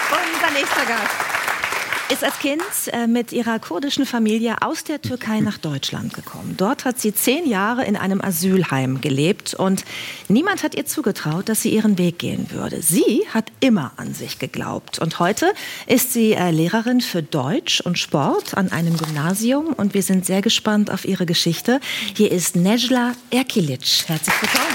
Unser nächster Gast ist als Kind mit ihrer kurdischen Familie aus der Türkei nach Deutschland gekommen. Dort hat sie 10 Jahre in einem Asylheim gelebt und niemand hat ihr zugetraut, dass sie ihren Weg gehen würde. Sie hat immer an sich geglaubt und heute ist sie Lehrerin für Deutsch und Sport an einem Gymnasium und wir sind sehr gespannt auf ihre Geschichte. Hier ist Necla Erkilic. Herzlich willkommen.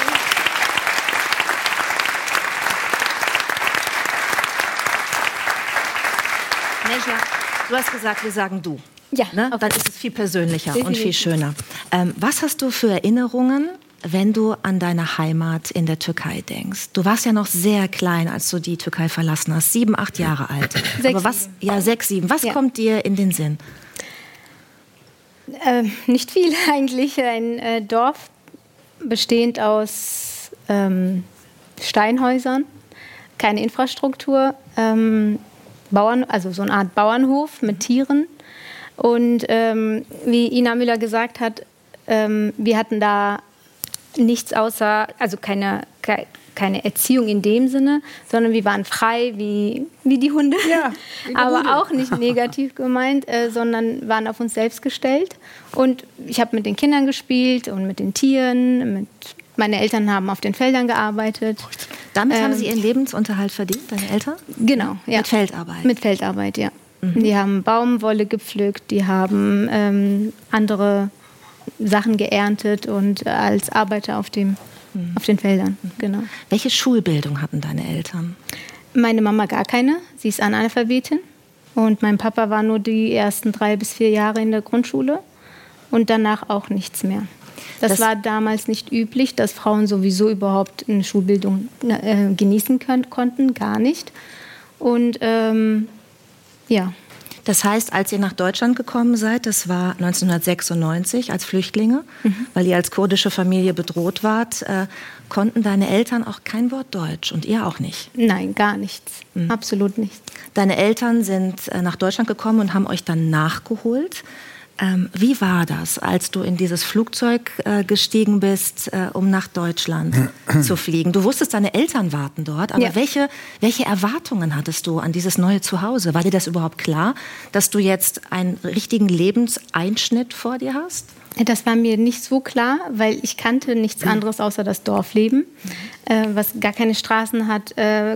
Necla, du hast gesagt, wir sagen du. Ja. Ne? Dann ist es viel persönlicher und viel schöner. Was hast du für Erinnerungen, wenn du an deine Heimat in der Türkei denkst? Du warst ja noch sehr klein, als du die Türkei verlassen hast. 7, 8 Jahre alt. 6, 7. Was kommt dir in den Sinn? Nicht viel eigentlich. Ein Dorf bestehend aus Steinhäusern, keine Infrastruktur, also so eine Art Bauernhof mit Tieren. Und wie Ina Müller gesagt hat, wir hatten da nichts außer, also keine Erziehung in dem Sinne, sondern wir waren frei wie die Hunde. Ja, aber auch nicht negativ gemeint, sondern waren auf uns selbst gestellt. Und ich habe mit den Kindern gespielt und mit den Tieren. Meine Eltern haben auf den Feldern gearbeitet. Damit haben Sie Ihren Lebensunterhalt verdient, deine Eltern? Genau, ja. Mit Feldarbeit? Mit Feldarbeit, ja. Mhm. Die haben Baumwolle gepflückt, die haben andere Sachen geerntet und als Arbeiter auf den Feldern, genau. Welche Schulbildung hatten deine Eltern? Meine Mama gar keine, sie ist Analphabetin. Und mein Papa war nur die ersten 3 bis 4 Jahre in der Grundschule und danach auch nichts mehr. Das war damals nicht üblich, dass Frauen sowieso überhaupt eine Schulbildung genießen konnten, gar nicht. Und ja. Das heißt, als ihr nach Deutschland gekommen seid, das war 1996 als Flüchtlinge, weil ihr als kurdische Familie bedroht wart, konnten deine Eltern auch kein Wort Deutsch und ihr auch nicht? Nein, gar nichts. Absolut nichts. Deine Eltern sind nach Deutschland gekommen und haben euch dann nachgeholt. Wie war das, als du in dieses Flugzeug gestiegen bist, um nach Deutschland zu fliegen? Du wusstest, deine Eltern warten dort, aber welche Erwartungen hattest du an dieses neue Zuhause? War dir das überhaupt klar, dass du jetzt einen richtigen Lebenseinschnitt vor dir hast? Das war mir nicht so klar, weil ich nichts anderes außer das Dorfleben, was gar keine Straßen hat,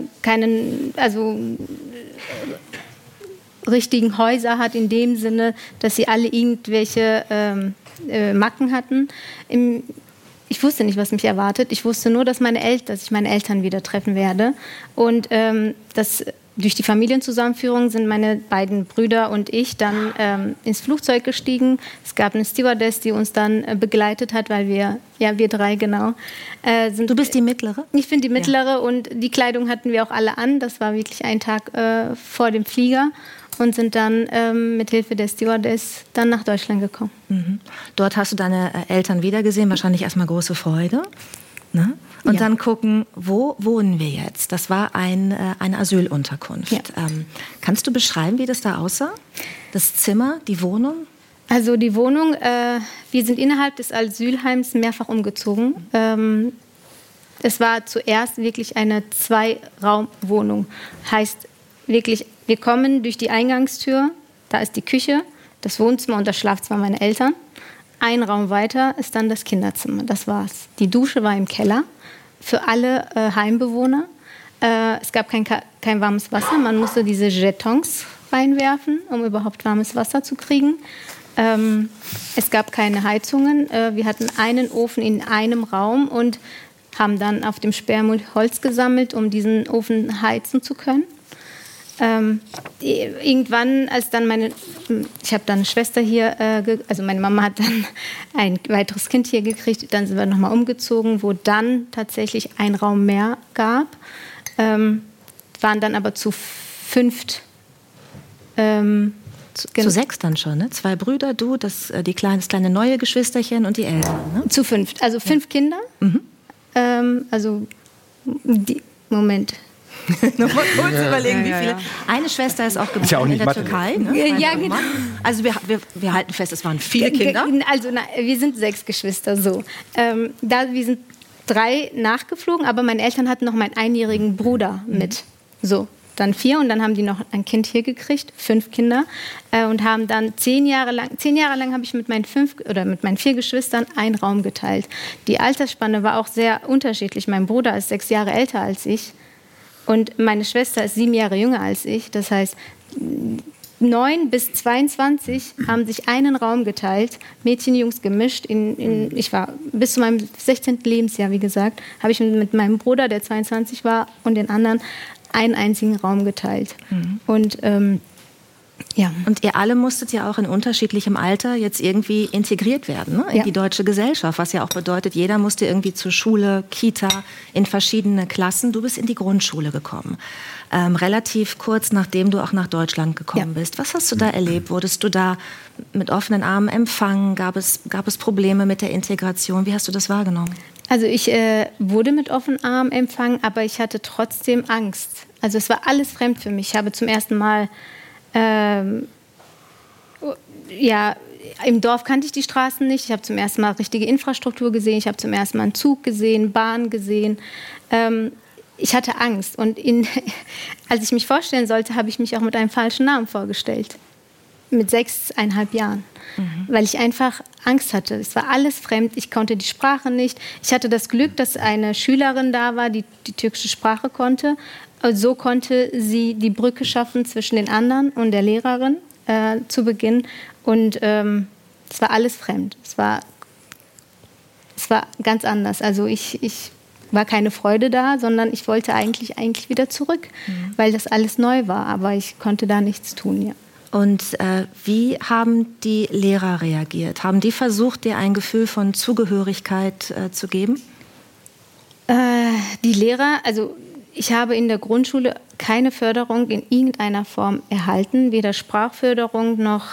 richtigen Häuser hat in dem Sinne, dass sie alle irgendwelche Macken hatten. Ich wusste nicht, was mich erwartet. Ich wusste nur, dass ich meine Eltern wieder treffen werde. Und durch die Familienzusammenführung sind meine beiden Brüder und ich dann ins Flugzeug gestiegen. Es gab eine Stewardess, die uns dann begleitet hat, weil wir 3 genau. Du bist die Mittlere? Ich bin die Mittlere und die Kleidung hatten wir auch alle an. Das war wirklich ein Tag vor dem Flieger. Und sind dann mit Hilfe der Stewardess dann nach Deutschland gekommen. Mhm. Dort hast du deine Eltern wiedergesehen, wahrscheinlich erstmal große Freude. Ne? Und dann gucken, wo wohnen wir jetzt? Das war eine Asylunterkunft. Ja. Kannst du beschreiben, wie das da aussah? Das Zimmer, die Wohnung? Also die Wohnung, wir sind innerhalb des Asylheims mehrfach umgezogen. Es war zuerst wirklich eine 2-Raum-Wohnung. Heißt wirklich, wir kommen durch die Eingangstür, da ist die Küche, das Wohnzimmer und das Schlafzimmer meiner Eltern. Ein Raum weiter ist dann das Kinderzimmer, das war's. Die Dusche war im Keller für alle Heimbewohner. Es gab kein warmes Wasser, man musste diese Jetons reinwerfen, um überhaupt warmes Wasser zu kriegen. Es gab keine Heizungen, wir hatten einen Ofen in einem Raum und haben dann auf dem Sperrmüll Holz gesammelt, um diesen Ofen heizen zu können. Irgendwann, ich habe dann eine Schwester hier, also meine Mama hat dann ein weiteres Kind hier gekriegt, dann sind wir nochmal umgezogen, wo dann tatsächlich ein Raum mehr gab, waren dann aber zu 5. Zu 6 dann schon, ne? 2 Brüder, du, das kleine neue Geschwisterchen und die Eltern, ne? Zu 5, also 5 Kinder. Moment. Nochmal kurz überlegen, wie viele. Eine Schwester ist auch geboren in der Türkei. Ne? Ja, genau. Also wir halten fest, es waren viele Kinder. Also wir sind 6 Geschwister, so. Wir sind 3 nachgeflogen, aber meine Eltern hatten noch meinen 1-jährigen Bruder mit. So. dann 4 und dann haben die noch ein Kind hier gekriegt, 5 Kinder und haben dann 10 Jahre lang habe ich mit meinen 4 Geschwistern einen Raum geteilt. Die Altersspanne war auch sehr unterschiedlich. Mein Bruder ist 6 Jahre älter als ich und meine Schwester ist 7 Jahre jünger als ich. Das heißt, 9 bis 22 haben sich einen Raum geteilt, Mädchen, Jungs gemischt. Ich war bis zu meinem 16. Lebensjahr, wie gesagt, habe ich mit meinem Bruder, der 22 war, und den anderen einen einzigen Raum geteilt. Und ja. Und ihr alle musstet ja auch in unterschiedlichem Alter jetzt irgendwie integriert werden, ne? In die deutsche Gesellschaft, was ja auch bedeutet, jeder musste irgendwie zur Schule, Kita, in verschiedene Klassen. Du bist in die Grundschule gekommen, relativ kurz nachdem du auch nach Deutschland gekommen bist. Was hast du da erlebt? Wurdest du da mit offenen Armen empfangen? Gab es Probleme mit der Integration? Wie hast du das wahrgenommen? Also ich wurde mit offenen Armen empfangen, aber ich hatte trotzdem Angst. Also es war alles fremd für mich. Ich habe zum ersten Mal im Dorf kannte ich die Straßen nicht. Ich habe zum ersten Mal richtige Infrastruktur gesehen. Ich habe zum ersten Mal einen Zug gesehen, Bahn gesehen. Ich hatte Angst. Und als ich mich vorstellen sollte, habe ich mich auch mit einem falschen Namen vorgestellt. Mit 6,5 Jahren. Weil ich einfach Angst hatte. Es war alles fremd. Ich konnte die Sprache nicht. Ich hatte das Glück, dass eine Schülerin da war, die die türkische Sprache konnte. So konnte sie die Brücke schaffen zwischen den anderen und der Lehrerin zu Beginn. Und es war alles fremd. Es war ganz anders. Also ich war keine Freude da, sondern ich wollte eigentlich wieder zurück, weil das alles neu war. Aber ich konnte da nichts tun, ja. Und wie haben die Lehrer reagiert? Haben die versucht, dir ein Gefühl von Zugehörigkeit zu geben? Die Lehrer, also ich habe in der Grundschule keine Förderung in irgendeiner Form erhalten, weder Sprachförderung noch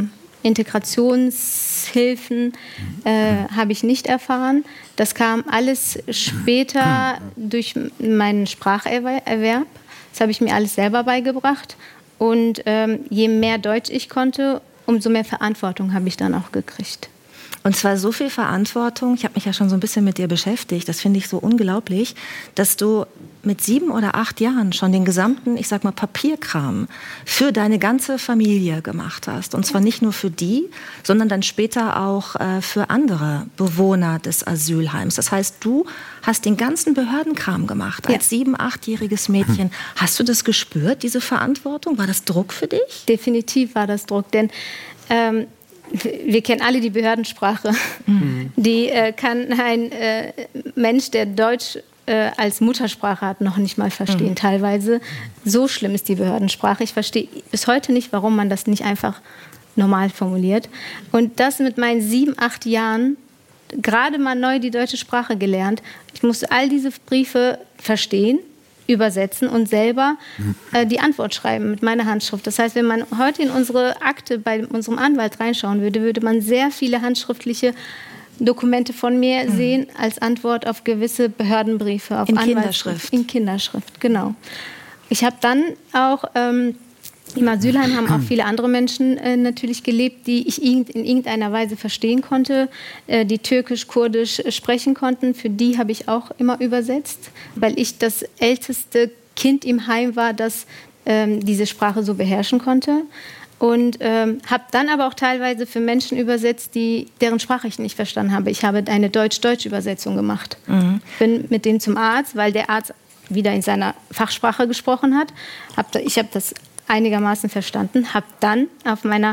Integrationshilfen habe ich nicht erfahren. Das kam alles später durch meinen Spracherwerb. Das habe ich mir alles selber beigebracht. Und je mehr Deutsch ich konnte, umso mehr Verantwortung habe ich dann auch gekriegt. Und zwar so viel Verantwortung, ich habe mich ja schon so ein bisschen mit dir beschäftigt, das finde ich so unglaublich, dass du mit 7 oder 8 Jahren schon den gesamten, ich sag mal, Papierkram für deine ganze Familie gemacht hast. Und zwar nicht nur für die, sondern dann später auch für andere Bewohner des Asylheims. Das heißt, du hast den ganzen Behördenkram gemacht als 7-, 8-jähriges Mädchen. Hast du das gespürt, diese Verantwortung? War das Druck für dich? Definitiv war das Druck, denn wir kennen alle die Behördensprache. Die kann ein Mensch, der Deutsch als Muttersprache hat, noch nicht mal verstehen. Teilweise. So schlimm ist die Behördensprache. Ich verstehe bis heute nicht, warum man das nicht einfach normal formuliert. Und das mit meinen 7, 8 Jahren, gerade mal neu die deutsche Sprache gelernt. Ich musste all diese Briefe verstehen, übersetzen und selber die Antwort schreiben mit meiner Handschrift. Das heißt, wenn man heute in unsere Akte bei unserem Anwalt reinschauen würde, würde man sehr viele handschriftliche Dokumente von mir sehen als Antwort auf gewisse Behördenbriefe. Auf Kinderschrift. In Kinderschrift, genau. Ich habe dann auch, im Asylheim haben auch viele andere Menschen natürlich gelebt, die ich in irgendeiner Weise verstehen konnte, die Türkisch, Kurdisch sprechen konnten. Für die habe ich auch immer übersetzt, weil ich das älteste Kind im Heim war, das diese Sprache so beherrschen konnte. Und habe dann aber auch teilweise für Menschen übersetzt, deren Sprache ich nicht verstanden habe. Ich habe eine Deutsch-Deutsch-Übersetzung gemacht. Bin mit denen zum Arzt, weil der Arzt wieder in seiner Fachsprache gesprochen hat. Ich habe das einigermaßen verstanden, habe dann auf meiner,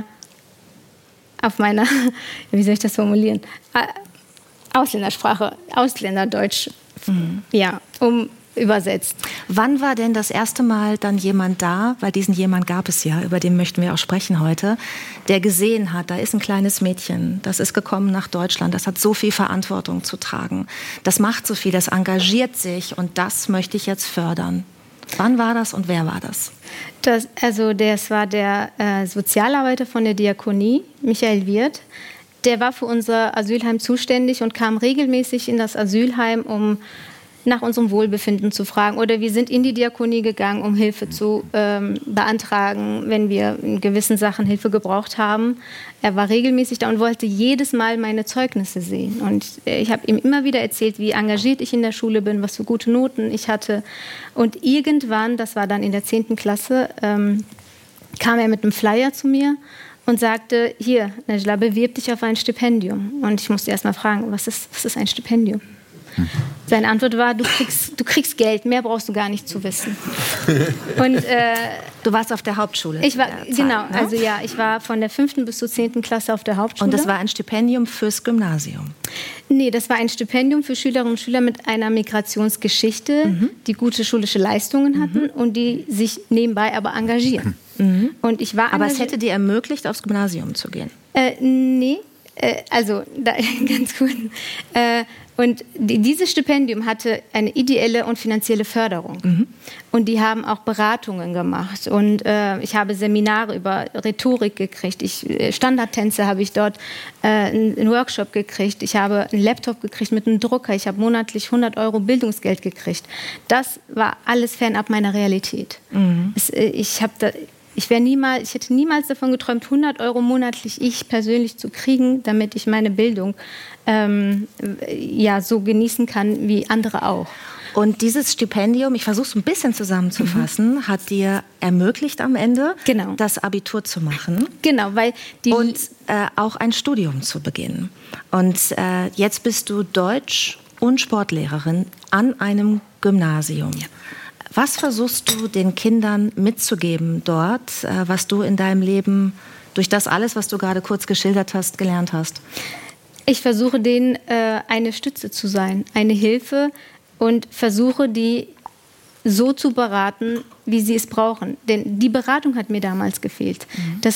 wie soll ich das formulieren, Ausländersprache, Ausländerdeutsch, übersetzt. Wann war denn das erste Mal dann jemand da, weil diesen jemand gab es ja, über den möchten wir auch sprechen heute, der gesehen hat, da ist ein kleines Mädchen, das ist gekommen nach Deutschland, das hat so viel Verantwortung zu tragen, das macht so viel, das engagiert sich und das möchte ich jetzt fördern. Wann war das und wer war das? Das war der Sozialarbeiter von der Diakonie, Michael Wirth. Der war für unser Asylheim zuständig und kam regelmäßig in das Asylheim, um nach unserem Wohlbefinden zu fragen. Oder wir sind in die Diakonie gegangen, um Hilfe zu beantragen, wenn wir in gewissen Sachen Hilfe gebraucht haben. Er war regelmäßig da und wollte jedes Mal meine Zeugnisse sehen. Und ich habe ihm immer wieder erzählt, wie engagiert ich in der Schule bin, was für gute Noten ich hatte. Und irgendwann, das war dann in der 10. Klasse, kam er mit einem Flyer zu mir und sagte, hier, Nejla, bewirb dich auf ein Stipendium. Und ich musste erst mal fragen, was ist ein Stipendium? Seine Antwort war, du kriegst Geld, mehr brauchst du gar nicht zu wissen. Und, du warst auf der Hauptschule? Ich war, genau, ne? also ja, ich war von der 5. bis zur 10. Klasse auf der Hauptschule. Und das war ein Stipendium fürs Gymnasium? Nee, das war ein Stipendium für Schülerinnen und Schüler mit einer Migrationsgeschichte, die gute schulische Leistungen hatten und die sich nebenbei aber engagieren. Und ich war aber es hätte dir ermöglicht, aufs Gymnasium zu gehen? Nee, also ganz gut. Und dieses Stipendium hatte eine ideelle und finanzielle Förderung. Und die haben auch Beratungen gemacht. Und ich habe Seminare über Rhetorik gekriegt. Standardtänze habe ich dort einen Workshop gekriegt. Ich habe einen Laptop gekriegt mit einem Drucker. Ich habe monatlich 100 € Bildungsgeld gekriegt. Das war alles fernab meiner Realität. Ich hätte niemals davon geträumt, 100 € monatlich ich persönlich zu kriegen, damit ich meine Bildung so genießen kann wie andere auch. Und dieses Stipendium, ich versuche es ein bisschen zusammenzufassen, hat dir ermöglicht am Ende, das Abitur zu machen. Genau, weil und auch ein Studium zu beginnen. Und jetzt bist du Deutsch- und Sportlehrerin an einem Gymnasium. Ja. Was versuchst du den Kindern mitzugeben dort, was du in deinem Leben durch das alles, was du gerade kurz geschildert hast, gelernt hast? Ich versuche denen eine Stütze zu sein, eine Hilfe und versuche die so zu beraten, wie sie es brauchen. Denn die Beratung hat mir damals gefehlt.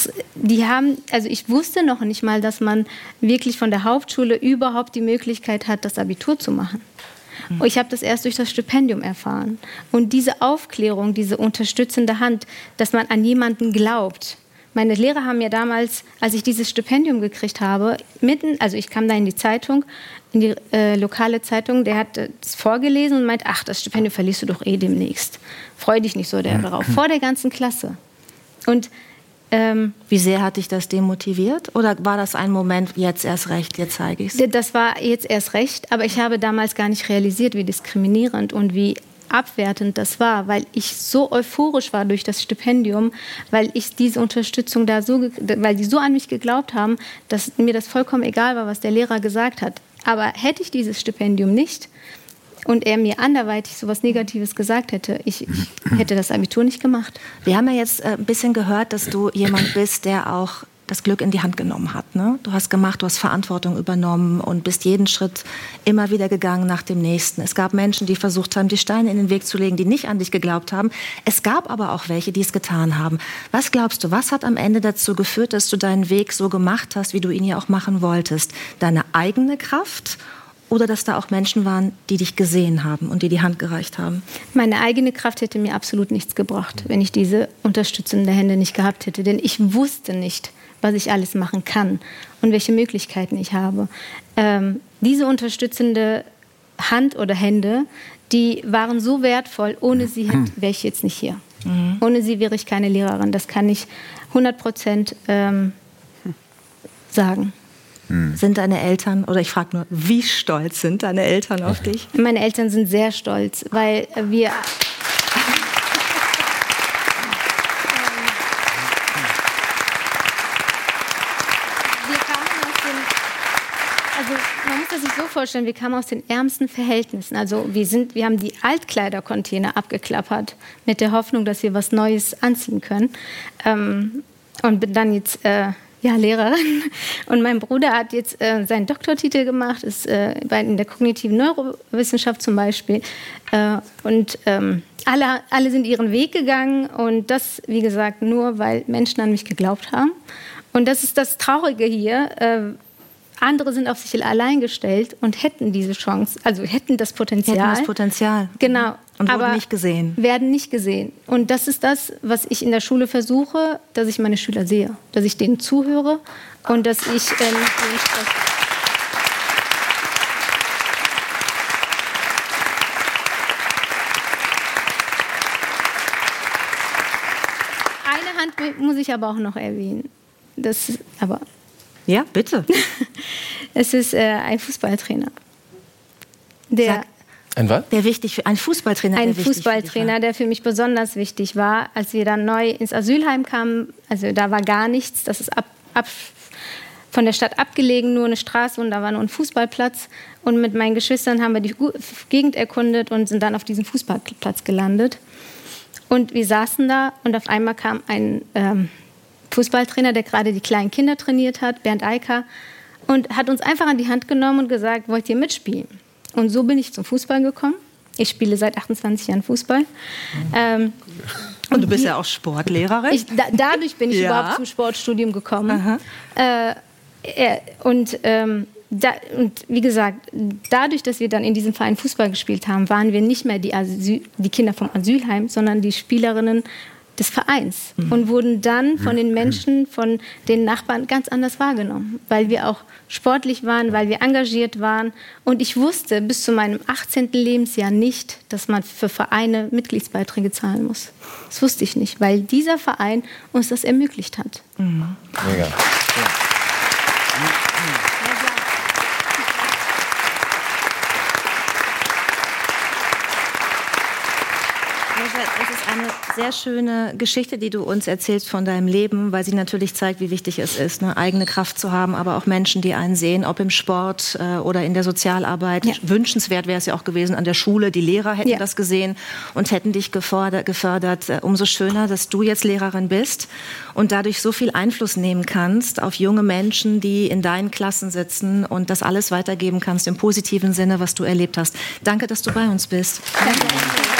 Ich wusste noch nicht mal, dass man wirklich von der Hauptschule überhaupt die Möglichkeit hat, das Abitur zu machen. Und ich habe das erst durch das Stipendium erfahren. Und diese Aufklärung, diese unterstützende Hand, dass man an jemanden glaubt. Meine Lehrer haben mir damals, als ich dieses Stipendium gekriegt habe, ich kam da in die Zeitung, in die lokale Zeitung, der hat es vorgelesen und meint, ach, das Stipendium verlierst du doch eh demnächst. Freu dich nicht so darauf. Vor der ganzen Klasse. Und wie sehr hat dich das demotiviert? Oder war das ein Moment, jetzt erst recht, jetzt zeige ich es? Das war jetzt erst recht, aber ich habe damals gar nicht realisiert, wie diskriminierend und wie abwertend das war, weil ich so euphorisch war durch das Stipendium, weil ich diese Unterstützung weil die so an mich geglaubt haben, dass mir das vollkommen egal war, was der Lehrer gesagt hat. Aber hätte ich dieses Stipendium nicht und er mir anderweitig so was Negatives gesagt hätte, ich hätte das Abitur nicht gemacht. Wir haben ja jetzt ein bisschen gehört, dass du jemand bist, der auch das Glück in die Hand genommen hat. Ne? Du hast Verantwortung übernommen und bist jeden Schritt immer wieder gegangen nach dem nächsten. Es gab Menschen, die versucht haben, die Steine in den Weg zu legen, die nicht an dich geglaubt haben. Es gab aber auch welche, die es getan haben. Was glaubst du, was hat am Ende dazu geführt, dass du deinen Weg so gemacht hast, wie du ihn ja auch machen wolltest? Deine eigene Kraft? Oder dass da auch Menschen waren, die dich gesehen haben und dir die Hand gereicht haben? Meine eigene Kraft hätte mir absolut nichts gebracht, wenn ich diese unterstützenden Hände nicht gehabt hätte. Denn ich wusste nicht, was ich alles machen kann und welche Möglichkeiten ich habe. Diese unterstützende Hand oder Hände, die waren so wertvoll, ohne sie wäre ich jetzt nicht hier. Ohne sie wäre ich keine Lehrerin. Das kann ich 100% sagen. Sind deine Eltern, oder ich frage nur, wie stolz sind deine Eltern auf dich? Meine Eltern sind sehr stolz, weil wir... Man muss das sich so vorstellen, wir kamen aus den ärmsten Verhältnissen. Also wir haben die Altkleidercontainer abgeklappert mit der Hoffnung, dass wir was Neues anziehen können. Und bin dann jetzt Lehrerin. Und mein Bruder hat jetzt seinen Doktortitel gemacht, ist in der kognitiven Neurowissenschaft zum Beispiel. Alle sind ihren Weg gegangen und das, wie gesagt, nur, weil Menschen an mich geglaubt haben. Und das ist das Traurige hier. Andere sind auf sich allein gestellt und hätten diese Chance, also hätten das Potenzial. Hätten das Potenzial. Genau. Und wurden nicht gesehen. Werden nicht gesehen. Und das ist das, was ich in der Schule versuche, dass ich meine Schüler sehe, dass ich denen zuhöre und dass ich mit denen spreche. Eine Hand muss ich aber auch noch erwähnen. Ja, bitte. Es ist ein Fußballtrainer. Ein was? Ein Fußballtrainer. Ein Fußballtrainer, der für mich besonders wichtig war, als wir dann neu ins Asylheim kamen. Also da war gar nichts. Das ist von der Stadt abgelegen, nur eine Straße und da war nur ein Fußballplatz. Und mit meinen Geschwistern haben wir die Gegend erkundet und sind dann auf diesem Fußballplatz gelandet. Und wir saßen da und auf einmal kam ein Fußballtrainer, der gerade die kleinen Kinder trainiert hat, Bernd Eicker, und hat uns einfach an die Hand genommen und gesagt, wollt ihr mitspielen? Und so bin ich zum Fußball gekommen. Ich spiele seit 28 Jahren Fußball. Und du bist ja auch Sportlehrerin. Dadurch bin ich überhaupt zum Sportstudium gekommen. Und wie gesagt, dadurch, dass wir dann in diesem Verein Fußball gespielt haben, waren wir nicht mehr die Kinder vom Asylheim, sondern die Spielerinnen des Vereins und wurden dann von den Menschen, von den Nachbarn ganz anders wahrgenommen, weil wir auch sportlich waren, weil wir engagiert waren. Und ich wusste bis zu meinem 18. Lebensjahr nicht, dass man für Vereine Mitgliedsbeiträge zahlen muss. Das wusste ich nicht, weil dieser Verein uns das ermöglicht hat. Mega. Es ist eine sehr schöne Geschichte, die du uns erzählst von deinem Leben, weil sie natürlich zeigt, wie wichtig es ist, eine eigene Kraft zu haben, aber auch Menschen, die einen sehen, ob im Sport oder in der Sozialarbeit. Ja. Wünschenswert wäre es ja auch gewesen an der Schule. Die Lehrer hätten das gesehen und hätten dich gefördert. Umso schöner, dass du jetzt Lehrerin bist und dadurch so viel Einfluss nehmen kannst auf junge Menschen, die in deinen Klassen sitzen und das alles weitergeben kannst im positiven Sinne, was du erlebt hast. Danke, dass du bei uns bist. Danke.